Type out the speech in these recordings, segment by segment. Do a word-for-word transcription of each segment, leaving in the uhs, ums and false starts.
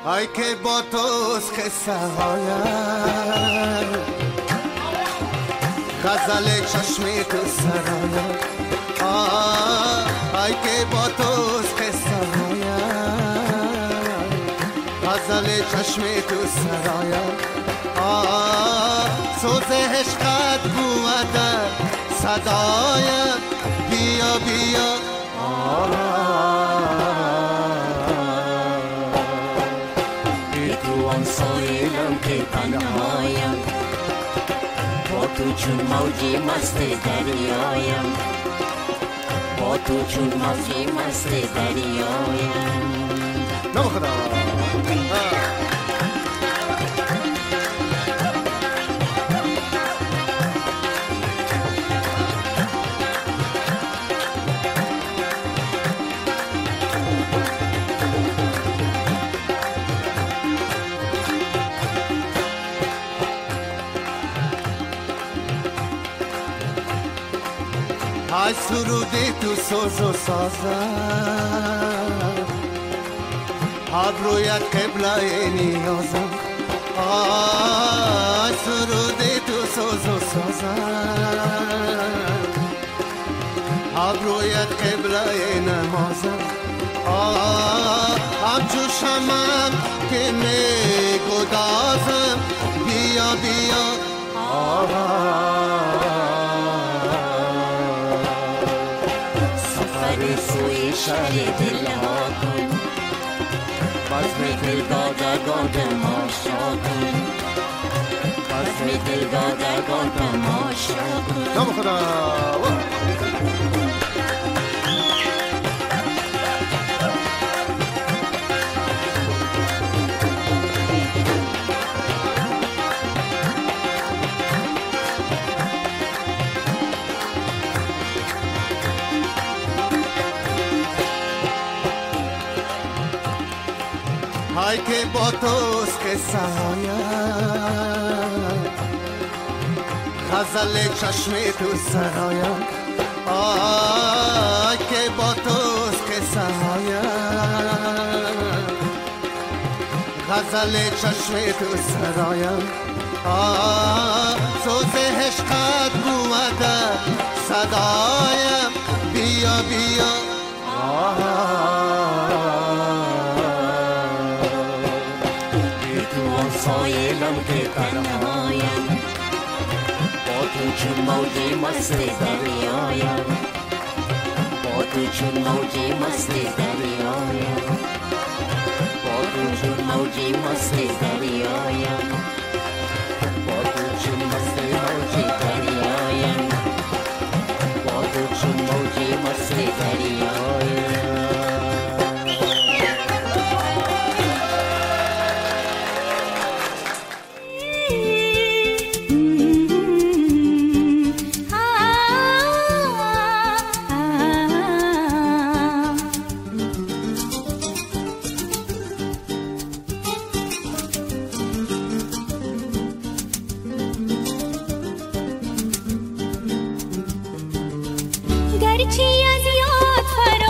ای که با توست قصه هایم غزل چشمی تو سرایم ای که با توست قصه هایم غزل چشمی تو سرایم سوز عشقت بوده صدایم بیا بیا سایلم که تنهایم با تو چون موجی مست دریایم با تو چون موجی مست دریایم نام خدا ای سرودی تو سوز و سازم ابرویت قبله نیازم ای سرودی تو سوز و سازم ابرویت قبله نمازم همچو شمم که میگدازم بیا بیا سوی شهر دل ها کن بزم دل دادگان تماشا کن بزم دل دادگان تماشا کن نام خدا ای که با توست قصه هایم غزل چشمی تو سرایم ای که با توست قصه هایم غزل چشمی تو سرایم سوز عشقت بوده صدایم بیا بیا سایلم که تنهایم با تو چون موجی مست دریایم با تو چون موجی مست دریایم با تو چون موجی مست دریایم با تو چون مست موجی دریایم با تو چون موجی مست دریایم گرچه از یاد فراموش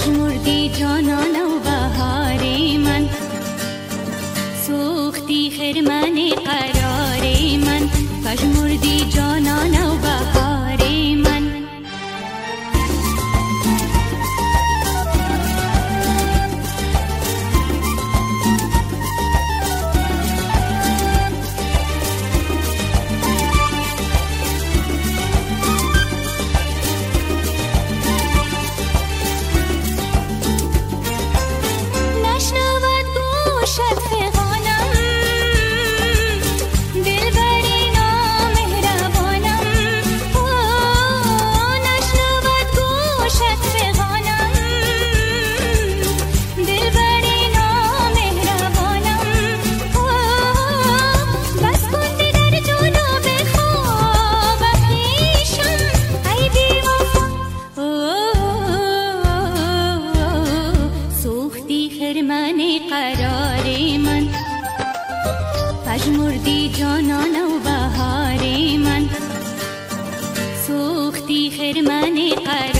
پژمردی جانان و بهار من، سوختی خرمن قرار من، پژمردی جانان و بهار من. پژمردی جانان و بهار من، سوختی خرمن قرار